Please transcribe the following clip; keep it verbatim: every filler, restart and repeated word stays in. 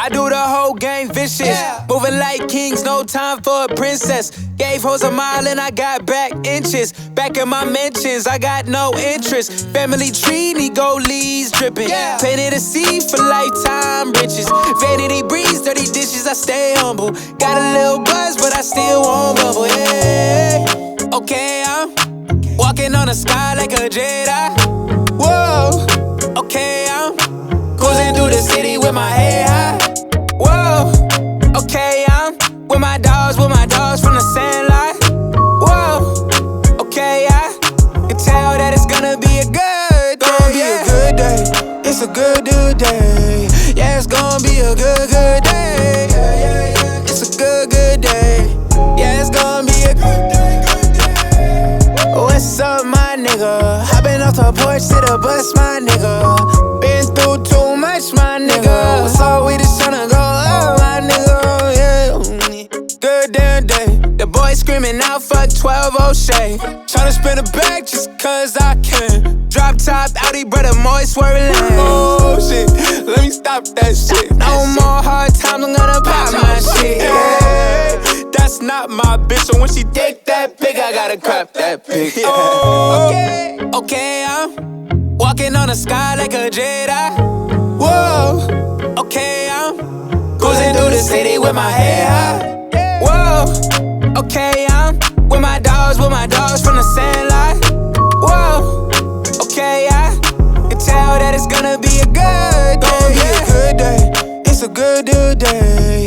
I do the whole game vicious. Yeah. Moving like kings, no time for a princess. Gave hoes a mile and I got back inches. Back in my mentions, I got no interest. Family tree, Negolese dripping. Yeah. Planted a seed for lifetime riches. Vanity breeze, dirty dishes, I stay humble. Got a little buzz, but I still won't bubble. Yeah. Okay, I'm walking on the sky like a Jedi. Whoa. Okay, I'm cruising through the city with my head high. Whoa. Okay, I'm with my dogs, with my dogs from the sandlot. Whoa. Okay, I can tell that it's gonna be a good day. Gonna be yeah. a good day. It's a good, good day. Yeah, it's gonna be a good, good day. Yeah, yeah, yeah. It's a good, good day. Yeah, it's gonna be a good day, good day. What's up, my nigga? Hopping off the porch to the bus, my nigga. Been through too much, my nigga. What's up, we just tryna go up, my nigga. Yeah. Good damn day. The boy screaming out, fuck twelve O'Shea. Tryna spin a bag just cause I can. Drop top, Audi, brother, moist, swerving lane. Oh shit, let me stop that shit. No more hard times, I'm gonna pop my shit. Yeah. That's not my bitch, so when she take that pic, I gotta crop that pic. Yeah. Oh, okay, okay, I'm walking on the sky like a Jedi. Whoa, okay, I'm cruising through the city with my head high. Whoa, okay, I'm with my dogs, with my dogs from the sandlot. Whoa, okay, I can tell that it's gonna be a good day. Gonna be a good day. It's a good, good day.